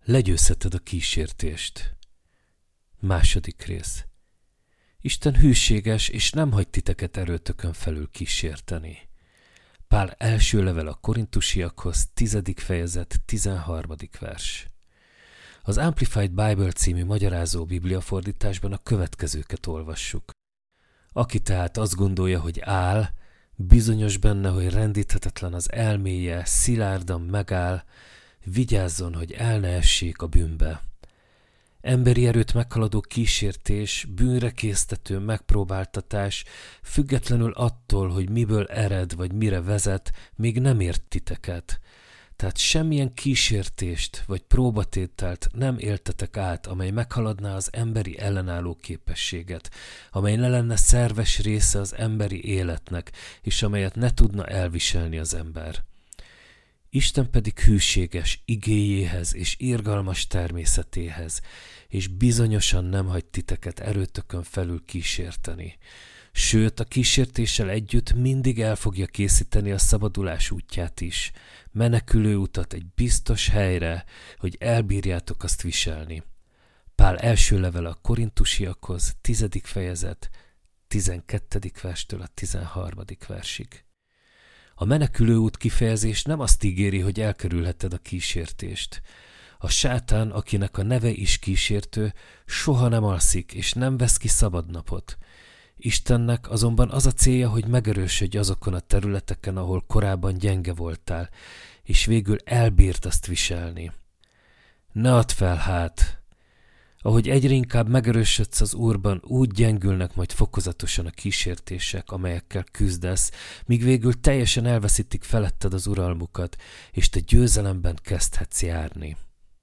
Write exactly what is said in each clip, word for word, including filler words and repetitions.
Legyőzheted a kísértést. Második rész. Isten hűséges, és nem hagy titeket erőtökön felül kísérteni. Pál első levele a Korintusiakhoz, tizedik fejezet, tizenharmadik vers. Az Amplified Bible című magyarázó bibliafordításban a következőket olvassuk. Aki tehát azt gondolja, hogy áll, bizonyos benne, hogy rendíthetetlen az elméje, szilárdan megáll, vigyázzon, hogy el ne essék a bűnbe. Emberi erőt meghaladó kísértés, bűnre késztető megpróbáltatás, függetlenül attól, hogy miből ered vagy mire vezet, még nem ért titeket. Tehát semmilyen kísértést vagy próbatételt nem éltetek át, amely meghaladná az emberi ellenálló képességet, amely ne lenne szerves része az emberi életnek, és amelyet ne tudna elviselni az ember. Isten pedig hűséges igéjéhez és irgalmas természetéhez, és bizonyosan nem hagy titeket erőtökön felül kísérteni. Sőt, a kísértéssel együtt mindig el fogja készíteni a szabadulás útját is, menekülő utat egy biztos helyre, hogy elbírjátok azt viselni. Pál első levele a Korintusiakhoz, tizedik fejezet, tizenkettedik verstől a tizenharmadik versig. A menekülő út kifejezés nem azt ígéri, hogy elkerülheted a kísértést. A sátán, akinek a neve is kísértő, soha nem alszik és nem vesz ki szabadnapot. Istennek azonban az a célja, hogy megerősödj azokon a területeken, ahol korábban gyenge voltál, és végül elbírt azt viselni. Ne add fel hát! Ahogy egyre inkább megerősödsz az Úrban, úgy gyengülnek majd fokozatosan a kísértések, amelyekkel küzdesz, míg végül teljesen elveszítik feletted az uralmukat, és te győzelemben kezdhetsz járni.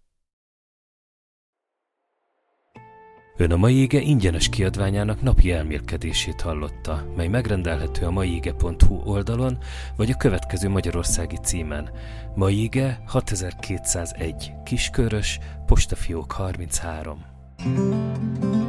Ön a Mai Ige ingyenes kiadványának napi elmélkedését hallotta, mely megrendelhető a maige pont hu oldalon, vagy a következő magyarországi címen: Mai Ige hatezer-kétszázegy, Kiskörös, Postafiók harminchárom.